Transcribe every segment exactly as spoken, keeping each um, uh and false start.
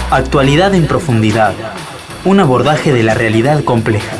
Actualidad en profundidad. Un abordaje de la realidad compleja.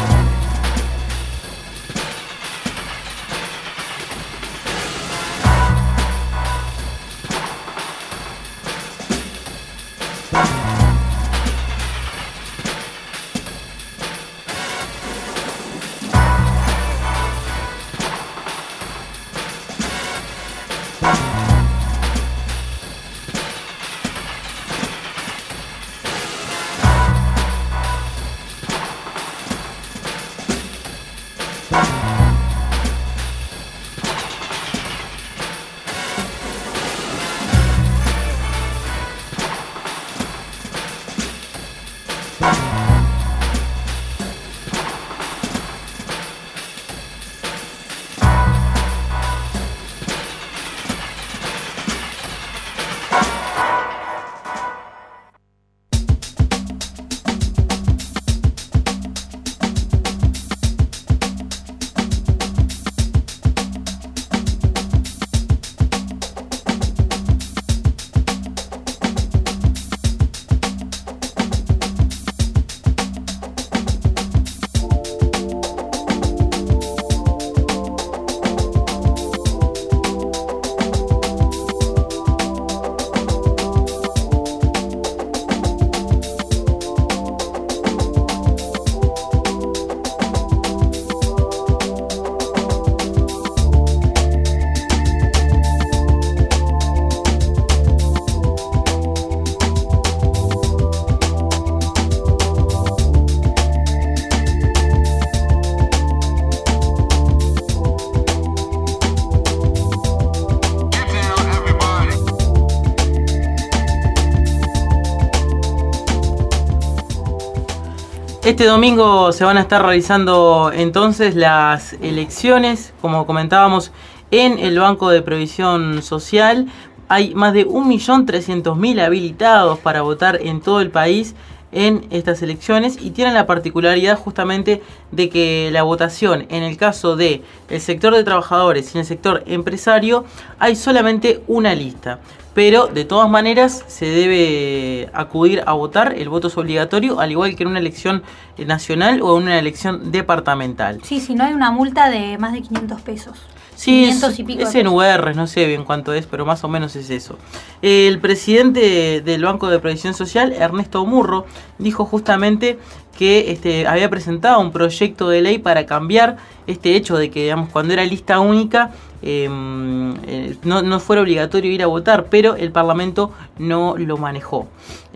Este domingo se van a estar realizando entonces las elecciones, como comentábamos, en el Banco de Previsión Social. Hay más de un millón trescientos mil habilitados para votar en todo el país en estas elecciones y tienen la particularidad justamente de que la votación en el caso de el sector de trabajadores y en el sector empresario hay solamente una lista, pero de todas maneras se debe acudir a votar. El voto es obligatorio, al igual que en una elección nacional o en una elección departamental. Sí, si no hay una multa de más de quinientos pesos. Sí, es, y pico es en U R, no sé bien cuánto es, pero más o menos es eso. El presidente del Banco de Previsión Social, Ernesto Murro, dijo justamente que este, había presentado un proyecto de ley para cambiar este hecho de que, digamos, cuando era lista única eh, eh, no, no fuera obligatorio ir a votar, pero el Parlamento no lo manejó.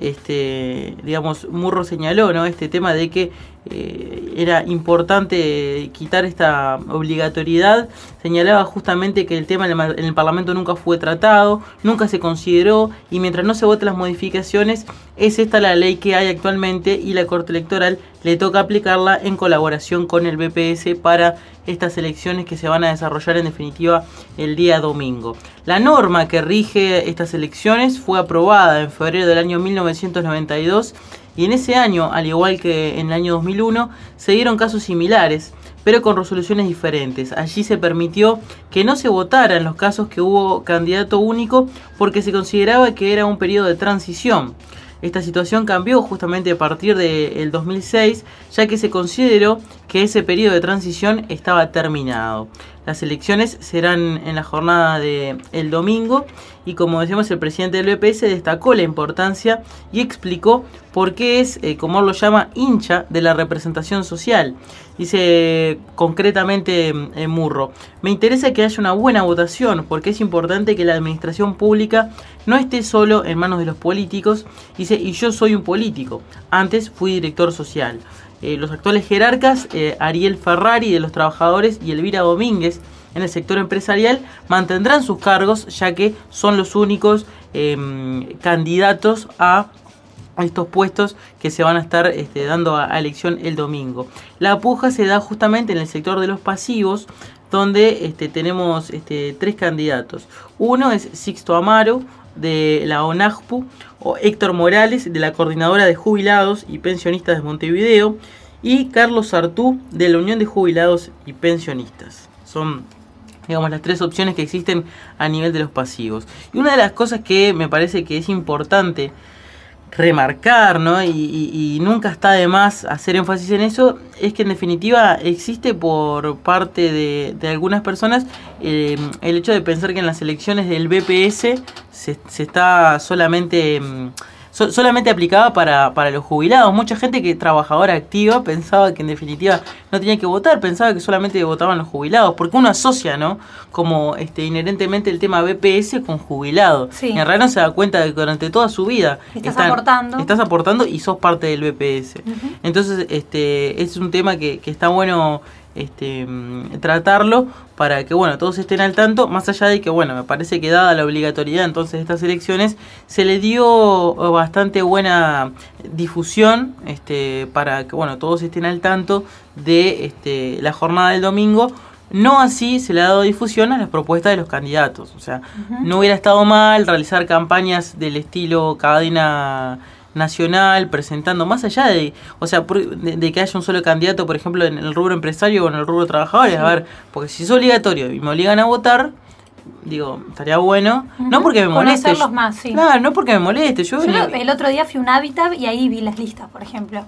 Este, digamos, Murro señaló, ¿no?, este tema de que eh, era importante quitar esta obligatoriedad. Señalaba justamente que el tema en el, en el Parlamento nunca fue tratado, nunca se consideró, y mientras no se voten las modificaciones, es esta la ley que hay actualmente y la Corte Electoral le toca aplicarla en colaboración con el B P S para estas elecciones que se van a desarrollar en definitiva el día domingo. La norma que rige estas elecciones fue aprobada en febrero del año mil novecientos noventa y dos y en ese año, al igual que en el año dos mil uno, se dieron casos similares, pero con resoluciones diferentes. Allí se permitió que no se votara en los casos que hubo candidato único porque se consideraba que era un periodo de transición. Esta situación cambió justamente a partir del dos mil seis, ya que se consideró que ese periodo de transición estaba terminado. Las elecciones serán en la jornada del domingo y, como decíamos, el presidente del B P S destacó la importancia y explicó por qué es, eh, como él lo llama, hincha de la representación social. Dice concretamente eh, Murro: me interesa que haya una buena votación porque es importante que la administración pública no esté solo en manos de los políticos. Dice, y yo soy un político, antes fui director social. Eh, los actuales jerarcas, eh, Ariel Ferrari de los trabajadores y Elvira Domínguez en el sector empresarial, mantendrán sus cargos ya que son los únicos eh, candidatos a estos puestos que se van a estar este, dando a, a elección el domingo. La puja se da justamente en el sector de los pasivos, donde este, tenemos este, tres candidatos. Uno es Sixto Amaro de la ONAJPU, o Héctor Morales de la Coordinadora de Jubilados y Pensionistas de Montevideo, y Carlos Sartú de la Unión de Jubilados y Pensionistas. Son, digamos, las tres opciones que existen a nivel de los pasivos. Y una de las cosas que me parece que es importante remarcar, ¿no? Y, y, y nunca está de más hacer énfasis en eso, es que en definitiva existe por parte de, de algunas personas eh, el hecho de pensar que en las elecciones del B P S se, se está solamente... So, solamente aplicaba para, para los jubilados. Mucha gente que trabajadora activa pensaba que en definitiva no tenía que votar, pensaba que solamente votaban los jubilados, porque uno asocia, ¿no? Como este inherentemente el tema B P S con jubilado. Sí. Y en realidad no se da cuenta de que durante toda su vida estás están, aportando. Estás aportando y sos parte del B P S. Uh-huh. Entonces, este es un tema que, que está bueno este tratarlo para que bueno todos estén al tanto, más allá de que bueno me parece que dada la obligatoriedad entonces de estas elecciones se le dio bastante buena difusión este para que bueno todos estén al tanto de este la jornada del domingo. No así se le ha dado difusión a las propuestas de los candidatos, o sea, uh-huh. no hubiera estado mal realizar campañas del estilo cadena nacional, presentando más allá de, o sea, de, de que haya un solo candidato, por ejemplo, en el rubro empresario o en el rubro trabajadores, sí. A ver, porque si es obligatorio y me obligan a votar, digo, estaría bueno, uh-huh. no porque me moleste. Conocerlos más, sí. Claro, no porque me moleste. Yo, yo el otro día fui a un Hábitat y ahí vi las listas, por ejemplo.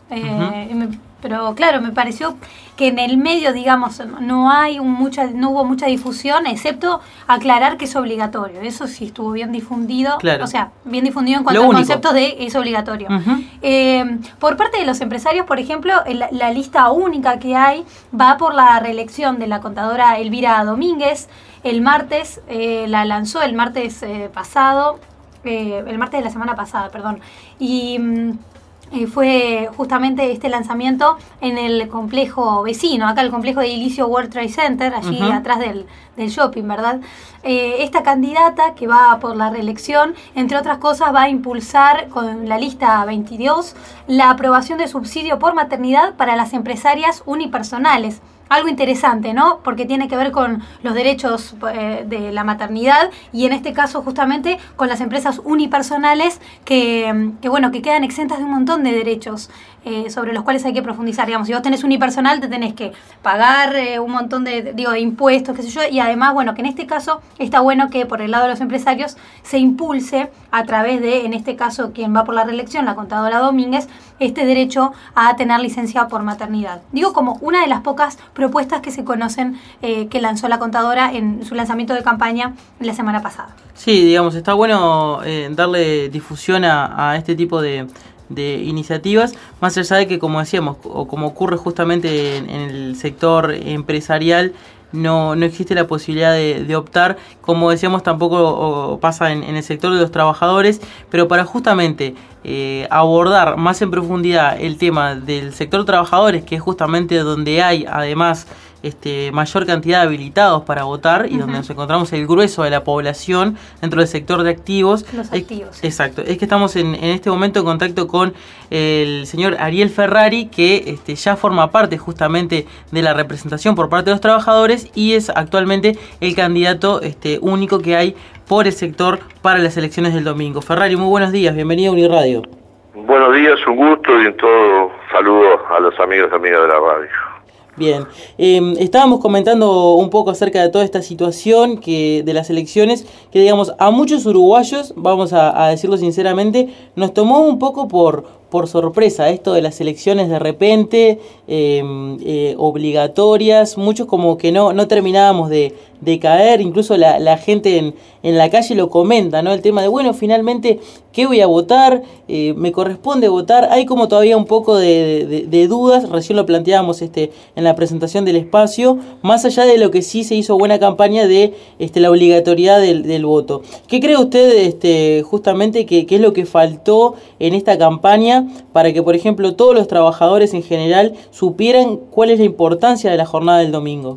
Eh, uh-huh. me, pero claro, me pareció que en el medio, digamos, no hay un mucha, no hubo mucha difusión, excepto aclarar que es obligatorio. Eso sí estuvo bien difundido, claro. O sea, bien difundido en cuanto al concepto de es obligatorio. Uh-huh. Eh, por parte de los empresarios, por ejemplo, la, la lista única que hay va por la reelección de la contadora Elvira Domínguez. El martes, eh, la lanzó el martes eh, pasado, eh, el martes de la semana pasada, perdón. Y... Mm, Eh, fue justamente este lanzamiento en el complejo vecino, acá el complejo de edilicio World Trade Center, allí uh-huh. atrás del, del shopping, ¿verdad? Eh, esta candidata que va por la reelección, entre otras cosas, va a impulsar con la lista veintidós la aprobación de subsidio por maternidad para las empresarias unipersonales. Algo interesante, ¿no? Porque tiene que ver con los derechos eh, de la maternidad y en este caso justamente con las empresas unipersonales que, que bueno, que quedan exentas de un montón de derechos eh, sobre los cuales hay que profundizar. Digamos, si vos tenés unipersonal te tenés que pagar eh, un montón de, digo, de impuestos, qué sé yo, y además, bueno, que en este caso está bueno que por el lado de los empresarios se impulse a través de, en este caso, quien va por la reelección, la contadora Domínguez, este derecho a tener licencia por maternidad. Digo, como una de las pocas propuestas que se conocen eh, que lanzó la contadora en su lanzamiento de campaña la semana pasada. Sí, digamos, está bueno eh, darle difusión a, a este tipo de, de iniciativas, más allá de que, como decíamos, o como ocurre justamente en, en el sector empresarial, no, no existe la posibilidad de, de optar, como decíamos tampoco pasa en, en el sector de los trabajadores, pero para justamente eh, abordar más en profundidad el tema del sector trabajadores, que es justamente donde hay además este, mayor cantidad de habilitados para votar y uh-huh. donde nos encontramos el grueso de la población dentro del sector de activos. Los activos. Es, exacto, es que estamos en, en este momento en contacto con el señor Ariel Ferrari, que este, ya forma parte justamente de la representación por parte de los trabajadores y es actualmente el candidato este, único que hay por el sector para las elecciones del domingo. Ferrari, muy buenos días, bienvenido a Uniradio. Buenos días, un gusto y en todo saludos a los amigos y amigas de la radio. Bien, eh, estábamos comentando un poco acerca de toda esta situación que de las elecciones, que digamos a muchos uruguayos, vamos a, a decirlo sinceramente, nos tomó un poco por, por sorpresa esto de las elecciones de repente, eh, eh, obligatorias, muchos como que no, no terminábamos de, de caer, incluso la, la gente en, en la calle lo comenta, ¿no? El tema de, bueno, finalmente, ¿qué voy a votar? Eh, ¿Me corresponde votar? Hay como todavía un poco de, de, de dudas, recién lo planteábamos este, en la presentación del espacio, más allá de lo que sí se hizo buena campaña de este, la obligatoriedad del, del voto. ¿Qué cree usted este, justamente que, que es lo que faltó en esta campaña para que, por ejemplo, todos los trabajadores en general supieran cuál es la importancia de la jornada del domingo?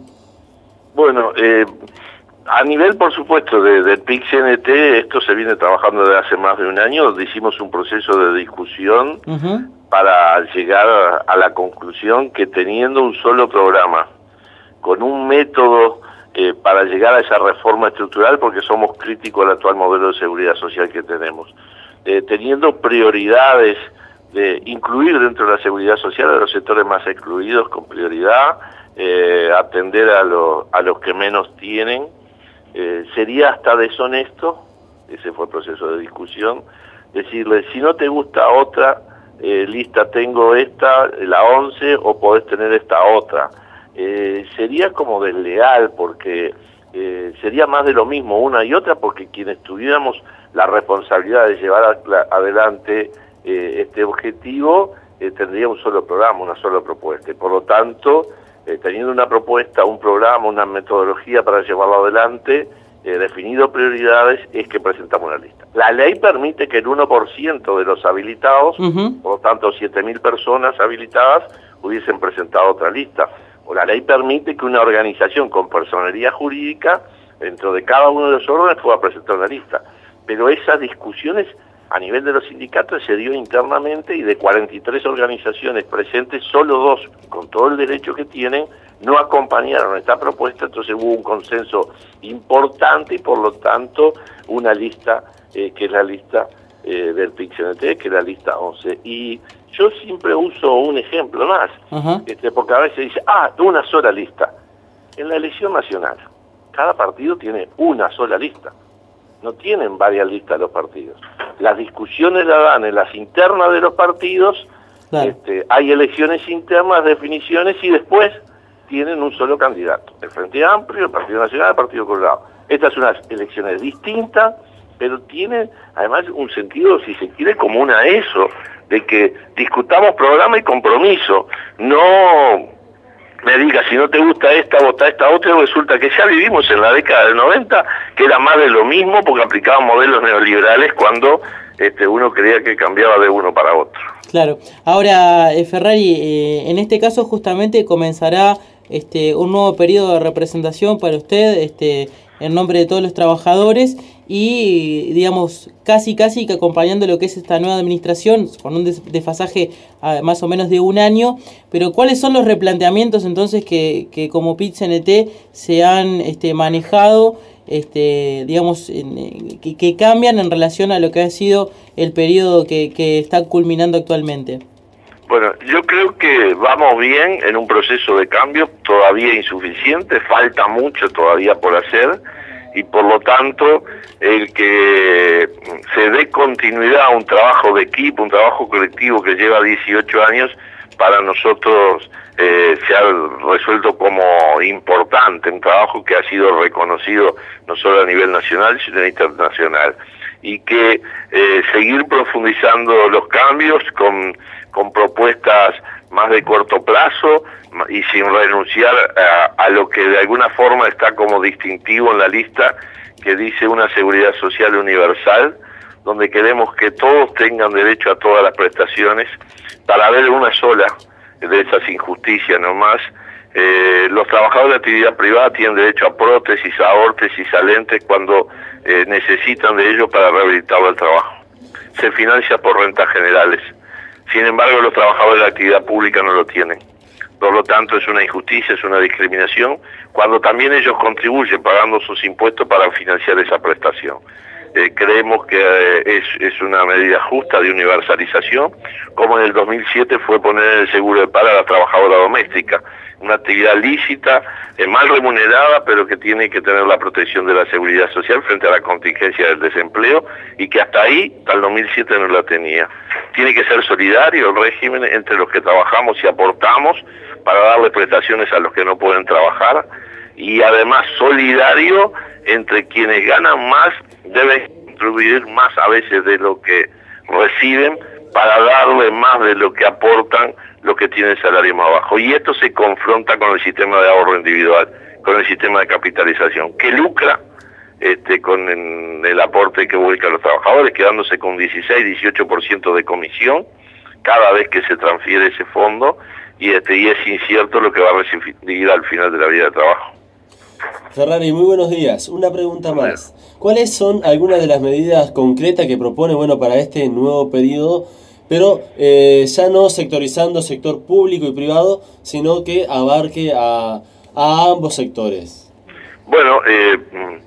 Bueno, eh, a nivel, por supuesto, de, del P I C C N T, esto se viene trabajando desde hace más de un año, donde hicimos un proceso de discusión uh-huh. para llegar a, a la conclusión que teniendo un solo programa, con un método eh, para llegar a esa reforma estructural, porque somos críticos al actual modelo de seguridad social que tenemos, eh, teniendo prioridades de incluir dentro de la seguridad social a los sectores más excluidos con prioridad, eh, atender a, lo, a los que menos tienen, eh, sería hasta deshonesto, ese fue el proceso de discusión, decirle, si no te gusta otra eh, lista, tengo esta, la once, o podés tener esta otra. Eh, sería como desleal, porque eh, sería más de lo mismo una y otra, porque quienes tuviéramos la responsabilidad de llevar a, adelante eh, este objetivo, eh, tendría un solo programa, una sola propuesta. Y por lo tanto, eh, teniendo una propuesta, un programa, una metodología para llevarlo adelante, eh, definido prioridades, es que presentamos una lista. La ley permite que el uno por ciento de los habilitados, uh-huh. por lo tanto siete mil personas habilitadas, hubiesen presentado otra lista. O la ley permite que una organización con personería jurídica, dentro de cada uno de los órdenes, pueda presentar una lista. Pero esas discusiones a nivel de los sindicatos se dio internamente, y de cuarenta y tres organizaciones presentes, solo dos, con todo el derecho que tienen, no acompañaron esta propuesta. Entonces hubo un consenso importante y por lo tanto una lista eh, que es la lista eh, del P I C C N T, que es la lista once. Y yo siempre uso un ejemplo más, uh-huh. este, porque a veces dice, ah, una sola lista. En la elección nacional, cada partido tiene una sola lista. No tienen varias listas los partidos. Las discusiones la dan en las internas de los partidos, claro. este, hay elecciones internas, definiciones, y después tienen un solo candidato. El Frente Amplio, el Partido Nacional, el Partido Colorado. Estas son unas elecciones distintas, pero tienen además un sentido, si se quiere, común a eso, de que discutamos programa y compromiso. No me digas, si no te gusta esta, vota esta otra, y resulta que ya vivimos en la década del noventa, que era más de lo mismo, porque aplicaban modelos neoliberales cuando este, uno creía que cambiaba de uno para otro. Claro. Ahora, eh, Ferrari, eh, en este caso justamente comenzará este, un nuevo periodo de representación para usted, este, en nombre de todos los trabajadores, y digamos casi casi que acompañando lo que es esta nueva administración con un desfasaje a más o menos de un año. Pero ¿cuáles son los replanteamientos entonces que, que como P I C C N T se han este, manejado, este, digamos, en, que, que cambian en relación a lo que ha sido el periodo que, que está culminando actualmente? Bueno, yo creo que vamos bien en un proceso de cambio, todavía insuficiente, falta mucho todavía por hacer, y por lo tanto el que se dé continuidad a un trabajo de equipo, un trabajo colectivo que lleva dieciocho años, para nosotros eh, se ha resuelto como importante, un trabajo que ha sido reconocido no solo a nivel nacional, sino internacional, y que eh, seguir profundizando los cambios con, con propuestas más de corto plazo y sin renunciar a, a lo que de alguna forma está como distintivo en la lista, que dice una seguridad social universal, donde queremos que todos tengan derecho a todas las prestaciones, para ver una sola de esas injusticias nomás. Eh, los trabajadores de actividad privada tienen derecho a prótesis, a órtesis, a lentes cuando eh, necesitan de ello para rehabilitarlo al trabajo. Se financia por rentas generales. Sin embargo, los trabajadores de la actividad pública no lo tienen. Por lo tanto, es una injusticia, es una discriminación, cuando también ellos contribuyen pagando sus impuestos para financiar esa prestación. Eh, creemos que eh, es, es una medida justa de universalización, como en el dos mil siete fue poner el seguro de paro a la trabajadora doméstica, una actividad lícita, eh, mal remunerada, pero que tiene que tener la protección de la seguridad social frente a la contingencia del desempleo, y que hasta ahí, hasta el dos mil siete, no la tenía. Tiene que ser solidario el régimen entre los que trabajamos y aportamos para darle prestaciones a los que no pueden trabajar, y además solidario entre quienes ganan más, deben contribuir más a veces de lo que reciben para darle más de lo que aportan los que tienen salario más bajo. Y esto se confronta con el sistema de ahorro individual, con el sistema de capitalización, que lucra este, con el, el aporte que buscan los trabajadores, quedándose con dieciséis, dieciocho por ciento de comisión cada vez que se transfiere ese fondo, y, este, y es incierto lo que va a recibir al final de la vida de trabajo. Ferrari, muy buenos días. Una pregunta más. ¿Cuáles son algunas de las medidas concretas que propone, bueno, para este nuevo periodo, pero eh, ya no sectorizando sector público y privado, sino que abarque a, a ambos sectores? Bueno, eh,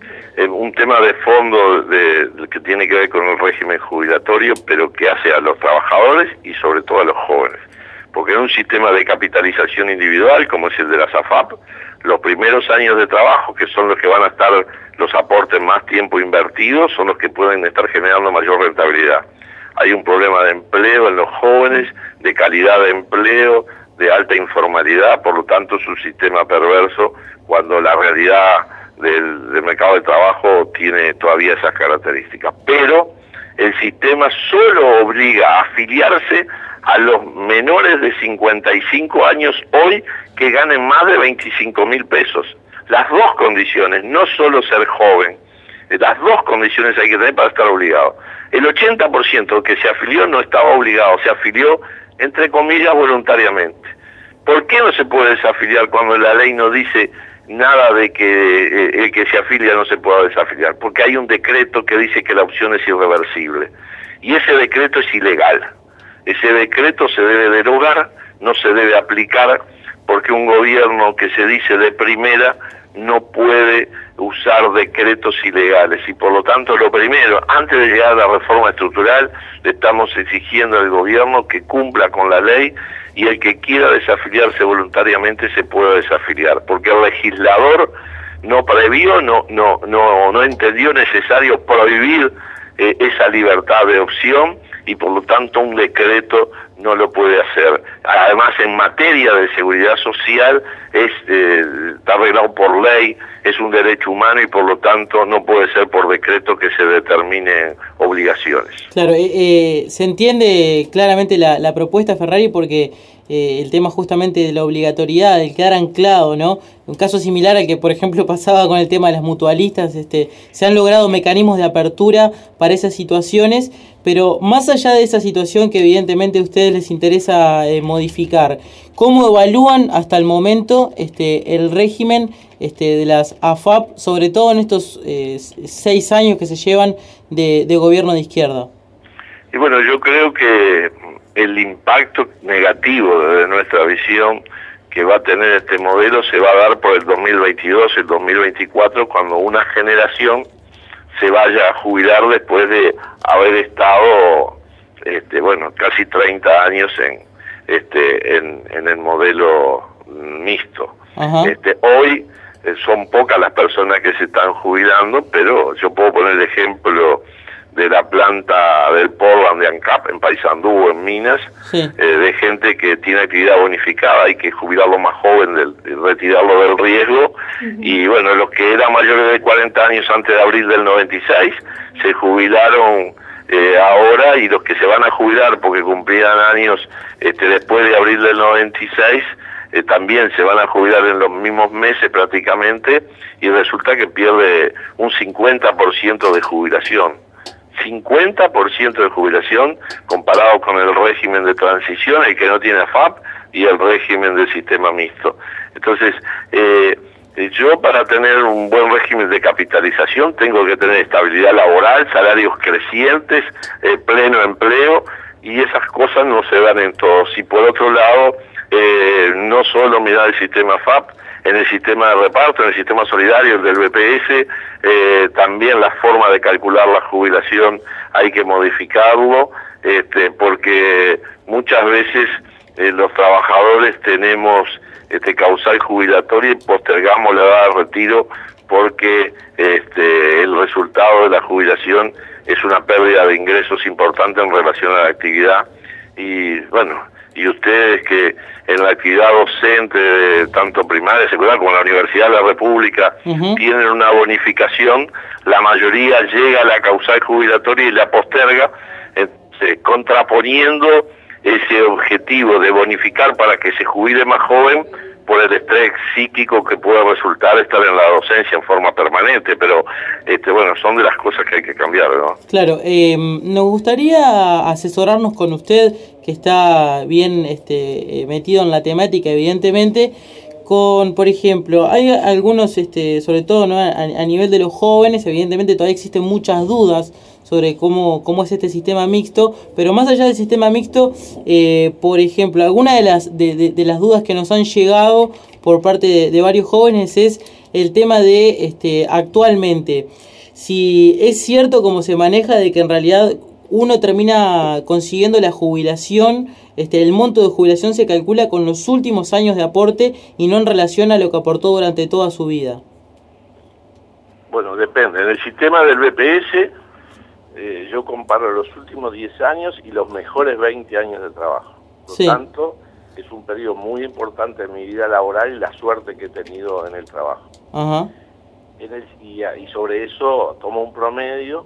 un tema de fondo de, de, que tiene que ver con el régimen jubilatorio, pero que hace a los trabajadores y sobre todo a los jóvenes. Porque en un sistema de capitalización individual, como es el de la SAFAP, los primeros años de trabajo, que son los que van a estar los aportes más tiempo invertidos, son los que pueden estar generando mayor rentabilidad. hay un problema de empleo en los jóvenes, de calidad de empleo, de alta informalidad, por lo tanto es un sistema perverso cuando la realidad del, del mercado de trabajo tiene todavía esas características. Pero el sistema solo obliga a afiliarse a los menores de cincuenta y cinco años hoy que ganen más de veinticinco mil pesos. Las dos condiciones, no solo ser joven, las dos condiciones hay que tener para estar obligado. El ochenta por ciento que se afilió no estaba obligado, se afilió, entre comillas, voluntariamente. ¿Por qué no se puede desafiliar cuando la ley no dice nada de que eh, el que se afilia no se pueda desafiliar? Porque hay un decreto que dice que la opción es irreversible. Y ese decreto es ilegal. Ese decreto se debe derogar, no se debe aplicar, porque un gobierno que se dice de primera no puede usar decretos ilegales. Y por lo tanto, lo primero, antes de llegar a la reforma estructural, le estamos exigiendo al gobierno que cumpla con la ley y el que quiera desafiliarse voluntariamente se pueda desafiliar, porque el legislador no previó, no, no, no, no entendió necesario prohibir eh, esa libertad de opción y por lo tanto un decreto no lo puede hacer. Además, en materia de seguridad social es eh, está arreglado por ley, es un derecho humano y por lo tanto no puede ser por decreto que se determinen obligaciones. Claro, eh, eh, se entiende claramente la, la propuesta, Ferrari, porque eh, el tema justamente de la obligatoriedad, del quedar anclado, ¿no? Un caso similar al que, por ejemplo, pasaba con el tema de las mutualistas, este, se han logrado mecanismos de apertura para esas situaciones, pero más allá de esa situación que evidentemente a ustedes les interesa eh, modificar, ¿cómo evalúan hasta el momento este, el régimen este, de las A F A P, sobre todo en estos eh, seis años que se llevan de, de gobierno de izquierda? Y bueno, yo creo que el impacto negativo de nuestra visión que va a tener este modelo se va a dar por el dos mil veintidós, el dos mil veinticuatro, cuando una generación se vaya a jubilar después de haber estado, este, bueno, casi treinta años en, este, en, en el modelo mixto. Ajá. Este, hoy eh, son pocas las personas que se están jubilando, pero yo puedo poner el ejemplo de la planta del Portland de ANCAP en Paysandú, en Minas, sí. eh, de gente que tiene actividad bonificada, hay que jubilarlo más joven, del, retirarlo del riesgo, uh-huh. Y bueno, los que eran mayores de cuarenta años antes de abril del noventa y seis, se jubilaron eh, ahora, y los que se van a jubilar porque cumplían años este, después de abril del noventa y seis, eh, también se van a jubilar en los mismos meses prácticamente, y resulta que pierde un cincuenta por ciento de jubilación. cincuenta por ciento de jubilación comparado con el régimen de transición, el que no tiene A F A P, y el régimen del sistema mixto. Entonces, eh, yo para tener un buen régimen de capitalización tengo que tener estabilidad laboral, salarios crecientes, eh, pleno empleo, y esas cosas no se dan en todos. Y por otro lado, eh, no solo mirar el sistema A F A P, en el sistema de reparto, en el sistema solidario, el del B P S, eh, también la forma de calcular la jubilación hay que modificarlo, este, porque muchas veces eh, los trabajadores tenemos este, causal jubilatoria y postergamos la edad de retiro porque este, el resultado de la jubilación es una pérdida de ingresos importante en relación a la actividad. Y bueno, y ustedes que en la actividad docente, tanto primaria, secundaria como en la Universidad de la República, uh-huh. tienen una bonificación, la mayoría llega a la causal jubilatoria y la posterga, eh, contraponiendo ese objetivo de bonificar para que se jubile más joven por el estrés psíquico que puede resultar estar en la docencia en forma permanente, pero este bueno, son de las cosas que hay que cambiar, ¿no? Claro, eh, nos gustaría asesorarnos con usted, que está bien este, metido en la temática, evidentemente, con, por ejemplo, hay algunos, este, sobre todo, ¿no? a, a nivel de los jóvenes, evidentemente todavía existen muchas dudas sobre cómo, cómo es este sistema mixto, pero más allá del sistema mixto, eh, por ejemplo, alguna de las, de, de, de las dudas que nos han llegado por parte de, de varios jóvenes es el tema de este, actualmente, si es cierto como se maneja de que en realidad uno termina consiguiendo la jubilación, este, el monto de jubilación se calcula con los últimos años de aporte y no en relación a lo que aportó durante toda su vida. Bueno, depende. En el sistema del B P S, eh, yo comparo los últimos diez años y los mejores veinte años de trabajo. Por lo sí. tanto, es un periodo muy importante en mi vida laboral y la suerte que he tenido en el trabajo. Uh-huh. En el, y, y sobre eso tomo un promedio,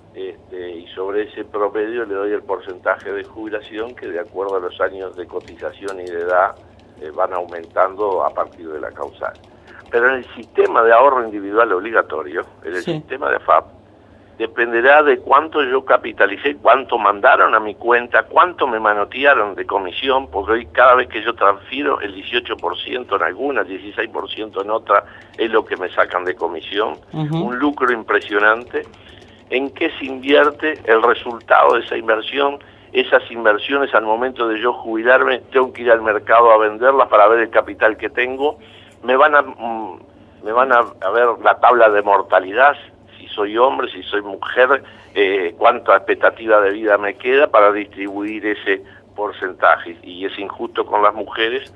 este, y sobre ese promedio le doy el porcentaje de jubilación que de acuerdo a los años de cotización y de edad eh, van aumentando a partir de la causal. Pero en el sistema de ahorro individual obligatorio, en el sí. sistema de A F A P, dependerá de cuánto yo capitalicé, cuánto mandaron a mi cuenta, cuánto me manotearon de comisión, porque hoy cada vez que yo transfiero el dieciocho por ciento en alguna, el dieciséis por ciento en otra, es lo que me sacan de comisión, uh-huh. un lucro impresionante. ¿En qué se invierte el resultado de esa inversión? Esas inversiones al momento de yo jubilarme, tengo que ir al mercado a venderlas para ver el capital que tengo, me van a, mm, me van a, a ver la tabla de mortalidad, si soy hombre, si soy mujer, eh, cuánta expectativa de vida me queda para distribuir ese porcentaje. Y es injusto con las mujeres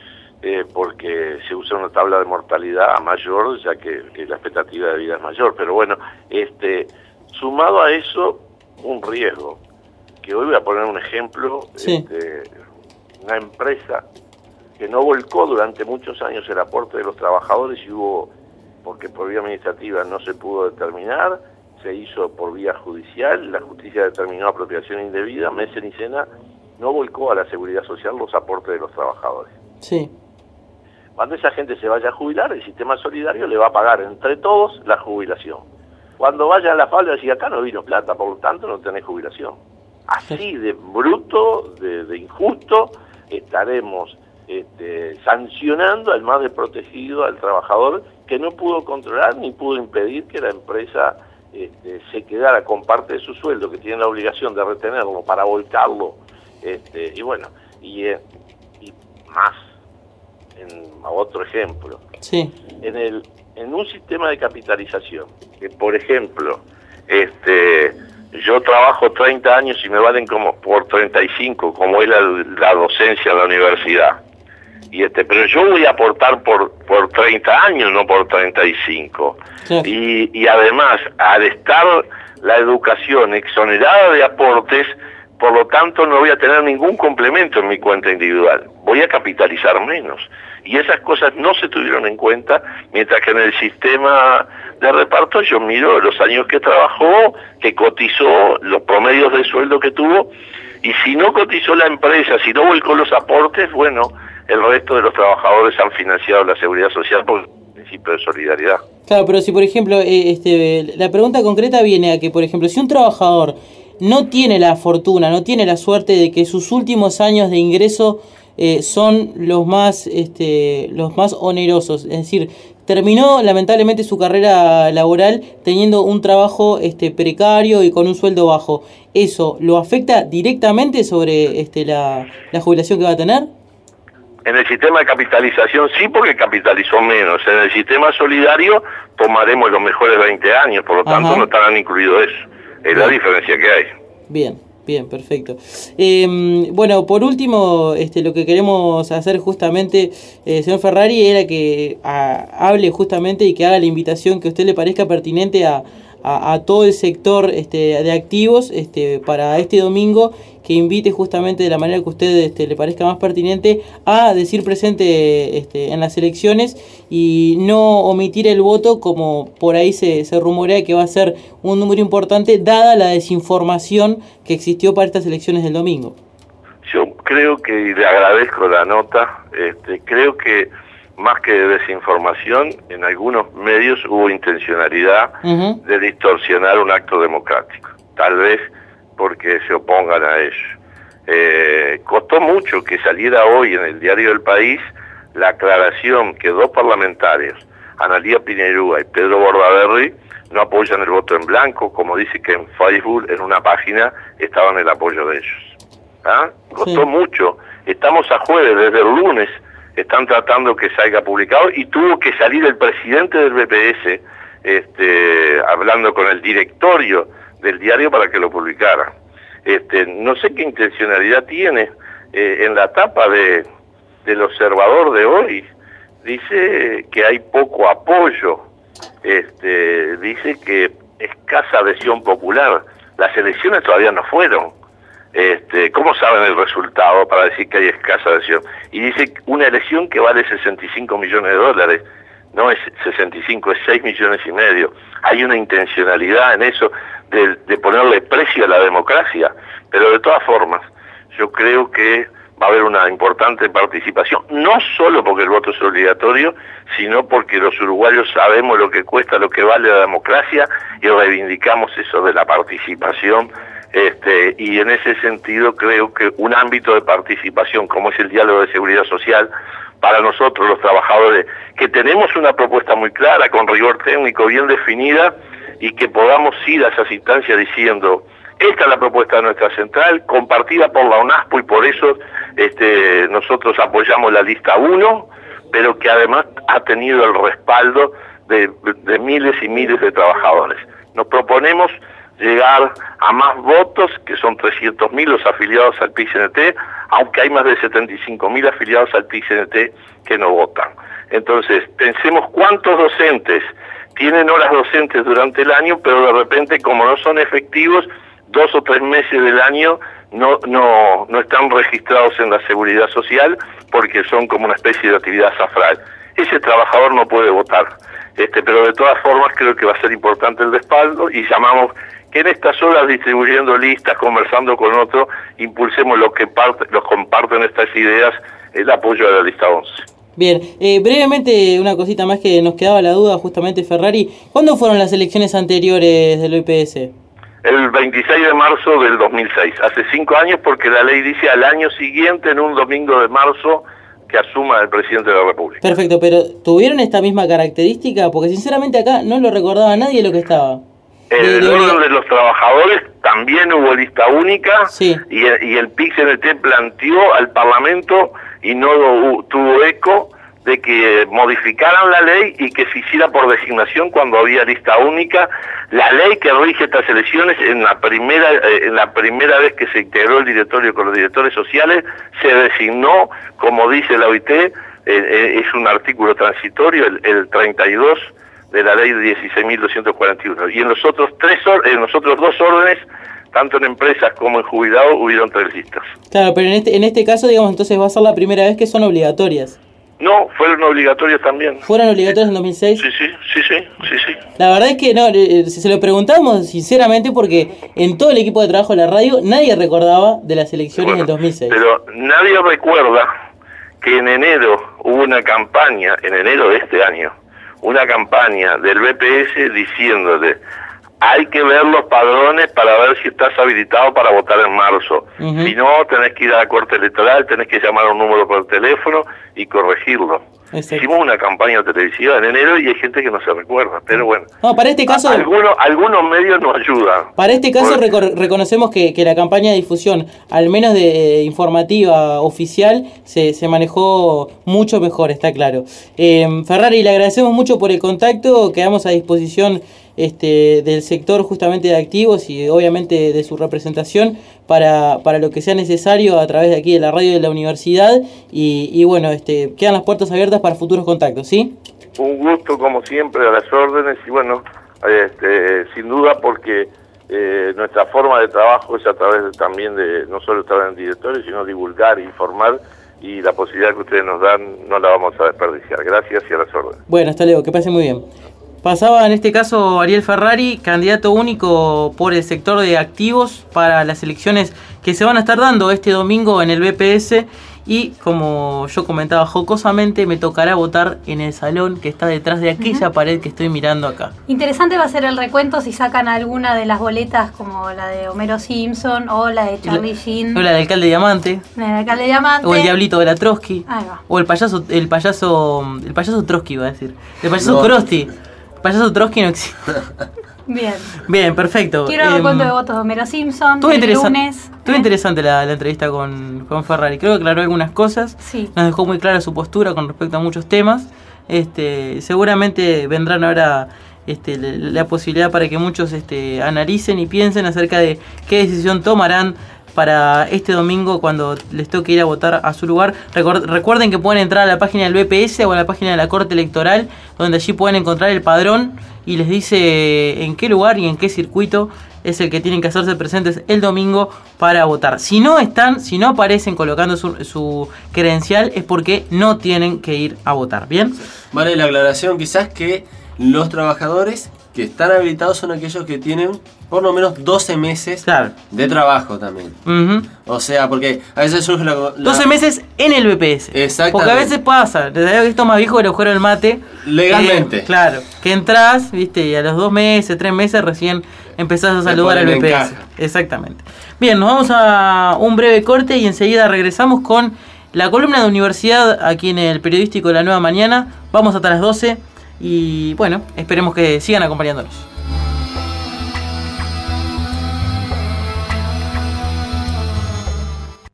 eh, porque se usa una tabla de mortalidad mayor, ya que, que la expectativa de vida es mayor. Pero bueno, este, sumado a eso, un riesgo, que hoy voy a poner un ejemplo, sí. este, una empresa que no volcó durante muchos años el aporte de los trabajadores y hubo, porque por vía administrativa no se pudo determinar, se hizo por vía judicial, la justicia determinó apropiación indebida, Messen y Sena no volcó a la seguridad social los aportes de los trabajadores. Sí. Cuando esa gente se vaya a jubilar, el sistema solidario le va a pagar entre todos la jubilación. Cuando vaya a la falda, decir, acá no vino plata, por lo tanto no tenés jubilación. Así de bruto, de, de injusto, estaremos este, sancionando al más desprotegido, al trabajador, que no pudo controlar ni pudo impedir que la empresa este, se quedara con parte de su sueldo, que tiene la obligación de retenerlo para volcarlo, este, y bueno, y, eh, y más, en otro ejemplo, sí. en, el, en un sistema de capitalización, que por ejemplo, este, yo trabajo treinta años y me valen como por treinta y cinco, como es la, la docencia en la universidad. Y este, pero yo voy a aportar por por treinta años, no por treinta y cinco. Sí. Y, y además, al estar la educación exonerada de aportes, por lo tanto no voy a tener ningún complemento en mi cuenta individual. Voy a capitalizar menos. Y esas cosas no se tuvieron en cuenta, mientras que en el sistema de reparto yo miro los años que trabajó, que cotizó, los promedios de sueldo que tuvo, y si no cotizó la empresa, si no volcó los aportes, bueno, el resto de los trabajadores han financiado la seguridad social por el principio de solidaridad. Claro, pero si por ejemplo, eh, este, la pregunta concreta viene a que, por ejemplo, si un trabajador no tiene la fortuna, no tiene la suerte de que sus últimos años de ingreso eh, son los más, este, los más onerosos, es decir, terminó lamentablemente su carrera laboral teniendo un trabajo este, precario y con un sueldo bajo, ¿eso lo afecta directamente sobre este, la, la jubilación que va a tener? En el sistema de capitalización sí, porque capitalizó menos. En el sistema solidario tomaremos los mejores veinte años, por lo tanto Ajá. no estarán incluidos eso. Es bien. La diferencia que hay. Bien, bien, perfecto. Eh, bueno, por último, este, lo que queremos hacer justamente, eh, señor Ferrari, era que a, hable justamente y que haga la invitación que a usted le parezca pertinente a, a, a todo el sector este, de activos este, para este domingo, que invite justamente de la manera que a usted este, le parezca más pertinente a decir presente este, en las elecciones y no omitir el voto como por ahí se, se rumorea que va a ser un número importante dada la desinformación que existió para estas elecciones del domingo. Yo creo que, y le agradezco la nota, este, creo que más que desinformación, en algunos medios hubo intencionalidad uh-huh. de distorsionar un acto democrático. Tal vez porque se opongan a ello. Eh, costó mucho que saliera hoy en el diario El País la aclaración que dos parlamentarios, Analía Piñerúa y Pedro Bordaberry, no apoyan el voto en blanco, como dice que en Facebook, en una página, estaban el apoyo de ellos. ¿Ah? Costó sí. mucho. Estamos a jueves, desde el lunes están tratando que salga publicado y tuvo que salir el presidente del B P S este, hablando con el directorio del diario para que lo publicara. Este, no sé qué intencionalidad tiene. Eh, en la tapa de del Observador de hoy dice que hay poco apoyo, este, dice que escasa adhesión popular. las elecciones todavía no fueron. Este, ¿Cómo saben el resultado para decir que hay escasa adhesión? Y dice una elección que vale sesenta y cinco millones de dólares, no es sesenta y cinco, es seis millones y medio. Hay una intencionalidad en eso de, de ponerle precio a la democracia, pero de todas formas, yo creo que va a haber una importante participación, no solo porque el voto es obligatorio, sino porque los uruguayos sabemos lo que cuesta, lo que vale la democracia y reivindicamos eso de la participación. Este, y en ese sentido creo que un ámbito de participación como es el diálogo de seguridad social, para nosotros los trabajadores, que tenemos una propuesta muy clara, con rigor técnico bien definida, y que podamos ir a esas instancias diciendo, esta es la propuesta de nuestra central, compartida por la ONASPO, y por eso este, nosotros apoyamos la lista uno, pero que además ha tenido el respaldo de, de miles y miles de trabajadores. Nos proponemos llegar a más votos, que son trescientos mil los afiliados al P I C N T, aunque hay más de setenta y cinco mil afiliados al P I C N T que no votan. Entonces, pensemos cuántos docentes tienen horas docentes durante el año, pero de repente, como no son efectivos, dos o tres meses del año no, no, no están registrados en la Seguridad Social porque son como una especie de actividad zafral. Ese trabajador no puede votar. Este, pero de todas formas creo que va a ser importante el respaldo y llamamos que en estas horas, distribuyendo listas, conversando con otros, impulsemos los que parte, los comparten estas ideas, el apoyo a la lista once. Bien, eh, brevemente una cosita más que nos quedaba la duda justamente, Ferrari. ¿Cuándo fueron las elecciones anteriores del O P S? El veintiséis de marzo del dos mil seis, hace cinco años, porque la ley dice al año siguiente, en un domingo de marzo, que asuma el presidente de la República. Perfecto, pero ¿tuvieron esta misma característica? Porque sinceramente acá no lo recordaba nadie lo que estaba. En el orden de los trabajadores también hubo lista única, sí. y, y el P I C N T planteó al Parlamento y no tuvo eco de que modificaran la ley y que se hiciera por designación cuando había lista única. La ley que rige estas elecciones, en la primera eh, en la primera vez que se integró el directorio con los directores sociales, se designó, como dice la O I T, eh, eh, es un artículo transitorio, el, el treinta y dos de la ley de dieciséis mil doscientos cuarenta y uno. Y en los otros, tres or en los otros dos órdenes, tanto en empresas como en jubilados, hubieron tres listas. Claro, pero en este, en este caso, digamos, entonces va a ser la primera vez que son obligatorias. No, fueron obligatorios también. ¿Fueron obligatorios en dos mil seis? Sí, sí, sí, sí, sí, sí. La verdad es que no, se lo preguntamos sinceramente porque en todo el equipo de trabajo de la radio nadie recordaba de las elecciones bueno, del dos mil seis. Pero nadie recuerda que en enero hubo una campaña, en enero de este año, una campaña del B P S diciéndole, hay que ver los padrones para ver si estás habilitado para votar en marzo. Uh-huh. Si no, tenés que ir a la Corte Electoral, tenés que llamar a un número por teléfono y corregirlo. Exacto. Hicimos una campaña televisiva en enero y hay gente que no se recuerda, pero bueno. No, para este caso, algunos, algunos medios nos ayudan. Para este caso recor- reconocemos que, que la campaña de difusión, al menos de eh, informativa oficial, se, se manejó mucho mejor, está claro. Eh, Ferrari, le agradecemos mucho por el contacto, quedamos a disposición este del sector justamente de activos y obviamente de su representación para, para lo que sea necesario a través de aquí de la radio de la universidad y, y bueno, este quedan las puertas abiertas para futuros contactos, ¿sí? Un gusto como siempre, a las órdenes y bueno, este, sin duda porque eh, nuestra forma de trabajo es a través de, también de no solo estar en el directorio, sino divulgar, informar y la posibilidad que ustedes nos dan no la vamos a desperdiciar. Gracias y a las órdenes. Bueno, hasta luego, que pase muy bien. Pasaba en este caso Ariel Ferrari, candidato único por el sector de activos para las elecciones que se van a estar dando este domingo en el B P S y como yo comentaba jocosamente me tocará votar en el salón que está detrás de aquella uh-huh. pared que estoy mirando acá. Interesante va a ser el recuento si sacan alguna de las boletas como la de Homero Simpson o la de Charlie la, Sheen. O la del alcalde Diamante. La del alcalde Diamante. O el diablito de la Trotsky. Ahí va. O el payaso, el payaso, el payaso Trotsky iba a decir. El payaso no. Krusty. Payaso Trotsky no existe. Bien. Bien, perfecto. Quiero el um, cuento de votos de Homero Simpson. Estuvo, el interesa- lunes, estuvo ¿eh? interesante la, la entrevista con, con Ferrari. Creo que aclaró algunas cosas. Sí. Nos dejó muy clara su postura con respecto a muchos temas. Este, seguramente vendrán ahora este, la, la posibilidad para que muchos este, analicen y piensen acerca de qué decisión tomarán para este domingo cuando les toque ir a votar a su lugar. Recuerden que pueden entrar a la página del B P S o a la página de la Corte Electoral, donde allí pueden encontrar el padrón y les dice en qué lugar y en qué circuito es el que tienen que hacerse presentes el domingo para votar. Si no están, si no aparecen colocando su, su credencial, es porque no tienen que ir a votar. ¿Bien? Vale la aclaración quizás que los trabajadores que están habilitados son aquellos que tienen por lo menos doce meses claro. de trabajo también. Uh-huh. O sea, porque a veces surge la, la... doce meses en el B P S. Exactamente. Porque a veces pasa, desde esto más viejo el agujero del mate. Legalmente. Eh, claro, que entras, viste, y a los dos meses, tres meses recién empezás a saludar al B P S. Exactamente. Bien, nos vamos a un breve corte y enseguida regresamos con la columna de universidad aquí en el periodístico de La Nueva Mañana. Vamos hasta las doce. Y bueno, esperemos que sigan acompañándonos.